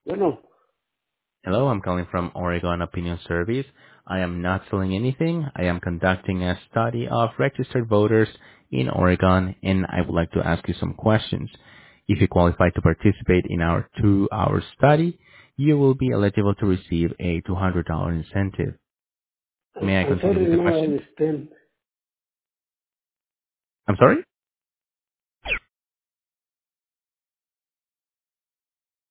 Bueno, Hello, I'm calling from Oregon Opinion Service. I am not selling anything. I am conducting a study of registered voters in Oregon, and I would like to ask you some questions. If you qualify to participate in our 2-hour study, you will be eligible to receive a $200 incentive. May I I'm continue sorry, with the no I questions? understand. I'm sorry?